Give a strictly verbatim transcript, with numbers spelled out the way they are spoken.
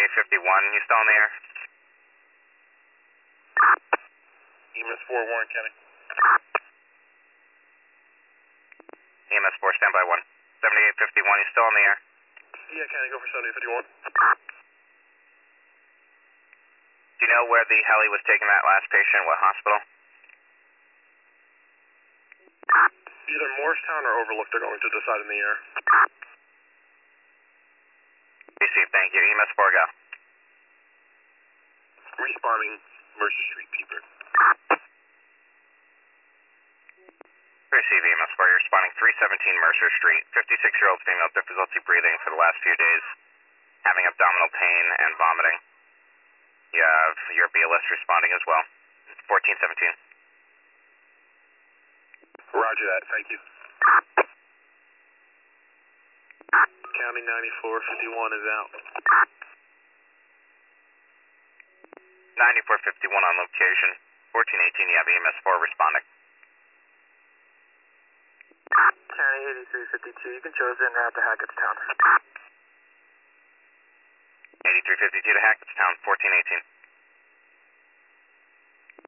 seventy-eight fifty-one, you still in the air? E M S four, Warren County. E M S four, standby one. seventy-eight fifty-one, you still in the air? Yeah, County, go for seventy-eight fifty-one. Do you know where the heli was taking that last patient? What hospital? Either Morristown or Overlook, they're going to decide in the air. Received, thank you. E M S four, go. Responding, Mercer Street, Peeper. Receive E M S four, you're responding three seventeen Mercer Street. fifty-six-year-old female, difficulty breathing for the last few days, having abdominal pain and vomiting. You have your B L S responding as well. fourteen seventeen. Roger that, thank you. County ninety-four fifty-one is out. ninety-four fifty-one on location. fourteen eighteen, you have E M S four responding. County eighty-three fifty-two, you can chosen out to Hackettstown. eighty-three fifty-two to Hackettstown, fourteen eighteen.